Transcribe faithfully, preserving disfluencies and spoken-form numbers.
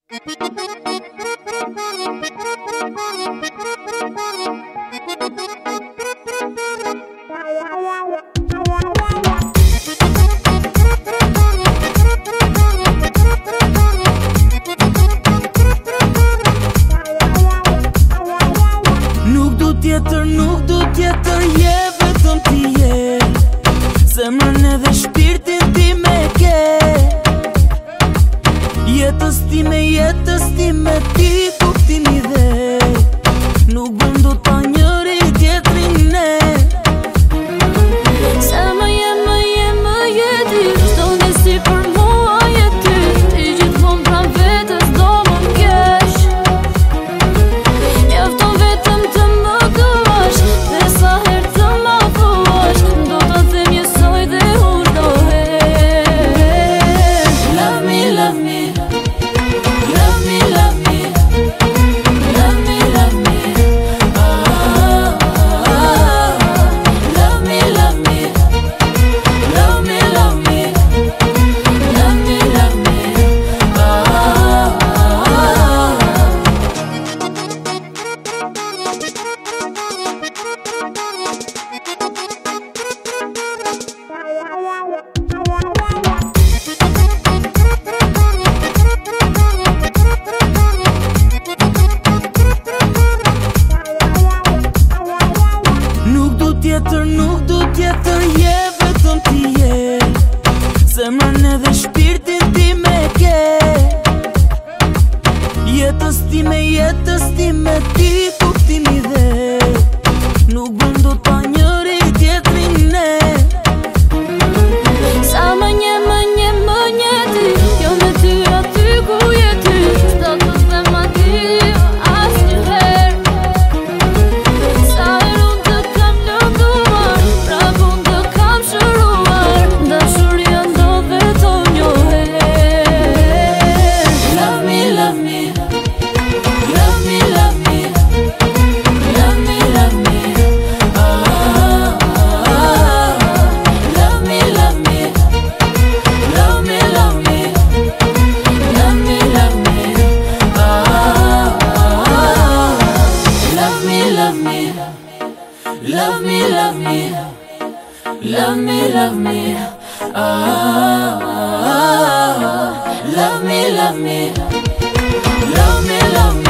Nuk du tjetër, nuk du tjetër, je vetëm ti je. Zemrën edhe shpirtin ti me ke. Jetës ti me jetës ti me ti kuptimi dhe nuk bëm do ta njëri tjetrin ne. Se më je, më je, më je ti, çdo një si për mua je ty. Ti gjithmonë pran vetës do më m'kesh. Mjafton vetëm të më duash, dhe sa her të më thuash, do ta them njësoj dhe unë do heq. Love me, love me. Love me, love me. Love me, love me. Ah, ah, ah. Love me, love me. Love me, love me. Love me, love me. Ah, ah, Nuk du tjetër, nuk du tjetër, je vetëm ti je. Zemrën edhe shpirtin ti me ke. Jetës ti me jetës ti me ti kuptimi dhe nuk bëm do ta njëri tjetrin ne. sa më nje, më nje, më nje ti, jo me ty aty ku je ty. S'do të them aty asnjëherë. Sa herë unë të kam lënduar, prap unë të kam shëruar, dashuria ndodh vetëm një herë. Love me, love me. Love me, love me. Love me, love me. Ah, ah, ah. Love me, love me. Love me, love me. Love me, love me. Ah, ah, ah. Love me, love me. Love me, love me. Love me, love me. Ah, ah, ah. Love me, love me. Love me, love me.